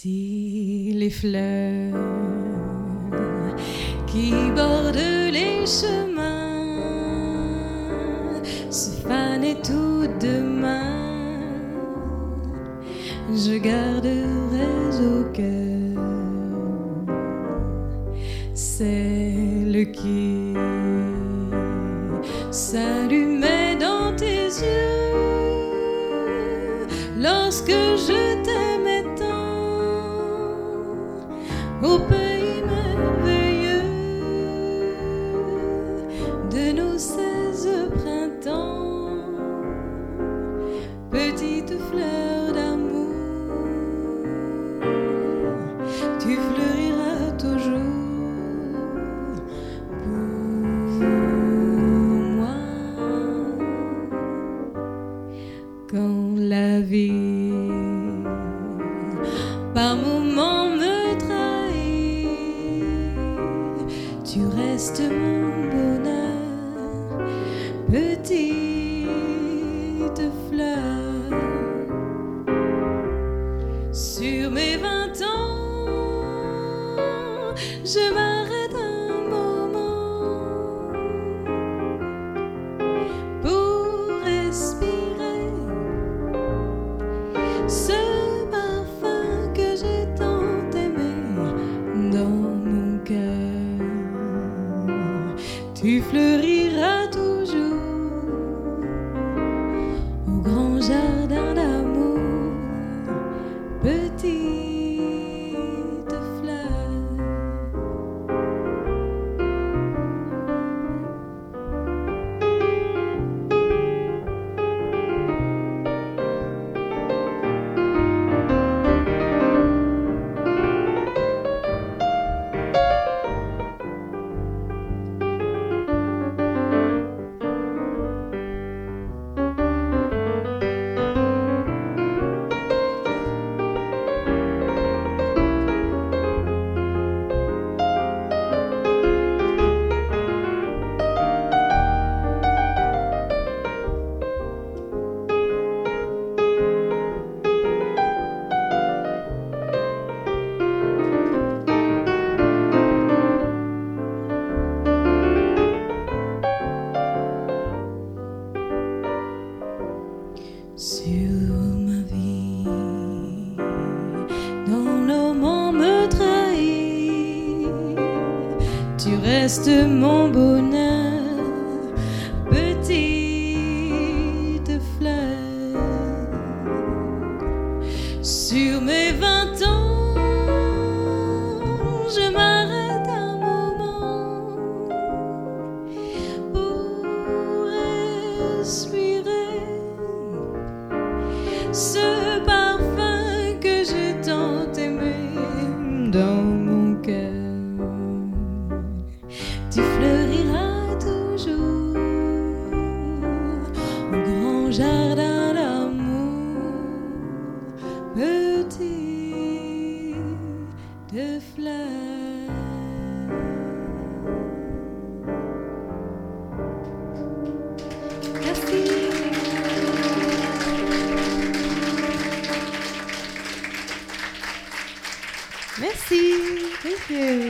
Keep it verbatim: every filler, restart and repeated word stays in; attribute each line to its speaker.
Speaker 1: Si les fleurs qui bordent les chemins se fanaient tout demain, je garderai au cœur celle qui s'allumait dans tes yeux lorsque je t'aimais tant au pays merveilleux de nos seize printemps, petite fleur d'amour, tu fleuriras toujours pour moi. Quand la vie par moments me trahit, tu restes mon bonheur, petite fleur. Sur mes vingt ans, je m'arrête un moment pour respirer ce parfum que j'ai tant aimé dans mon cœur. Tu fleuriras toujours au grand jardin d'amour, petite fleur. Sur ma vie, dans nos moments me trahit, tu restes mon bonheur, petite fleur. Sur mes vingt ans, je m'arrête un moment pour respirer ce parfum que j'ai tant aimé dans mon cœur. Tu fleuriras toujours au grand jardin d'amour, petite fleur. Merci. Merci. Thank you.